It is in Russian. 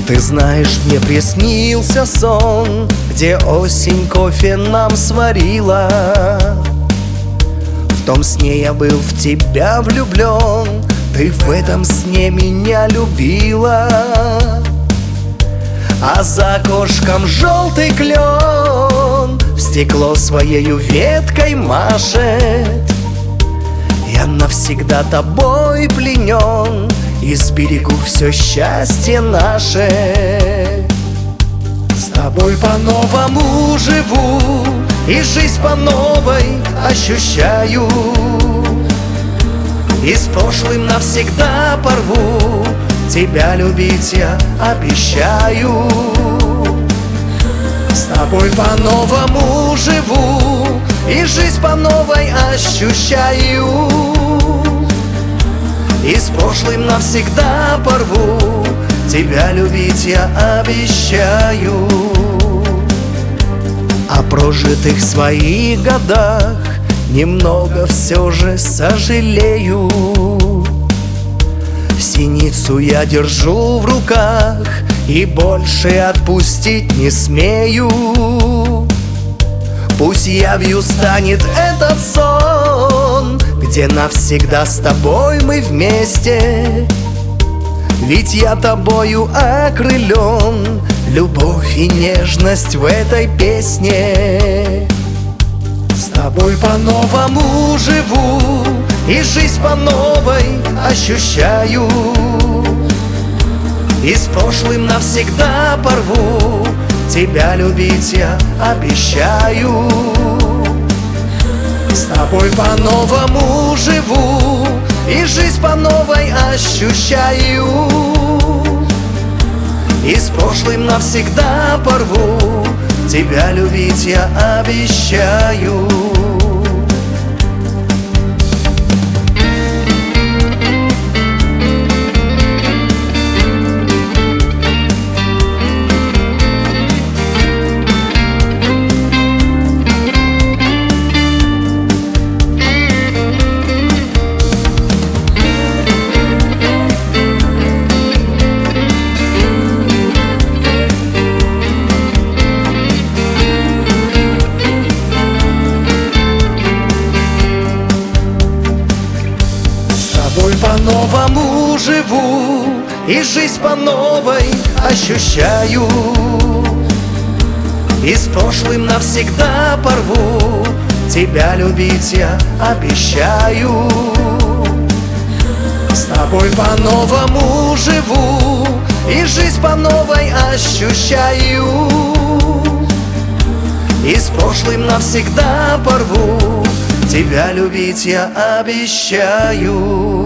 Ты знаешь, мне приснился сон, где осень кофе нам сварила. В том сне я был в тебя влюблен, ты в этом сне меня любила. А за окошком желтый клен в стекло своею веткой машет. Я навсегда тобой пленен и сберегу все счастье наше. С тобой по-новому живу и жизнь по новой ощущаю. И с прошлым навсегда порву, тебя любить я обещаю. С тобой по-новому живу и жизнь по новой ощущаю. И с прошлым навсегда порву, тебя любить я обещаю. О прожитых своих годах немного все же сожалею. Синицу я держу в руках и больше отпустить не смею. Пусть явью станет этот сон, где навсегда с тобой мы вместе. Ведь я тобою окрылен, любовь и нежность в этой песне. С тобой по-новому живу и жизнь по новой ощущаю. И с прошлым навсегда порву, тебя любить я обещаю. С тобой по-новому живу и жизнь по новой ощущаю. И с прошлым навсегда порву, тебя любить я обещаю. По-новому живу и жизнь по новой ощущаю. И с прошлым навсегда порву, тебя любить я обещаю. С тобой по-новому живу и жизнь по новой ощущаю. И с прошлым навсегда порву, тебя любить я обещаю.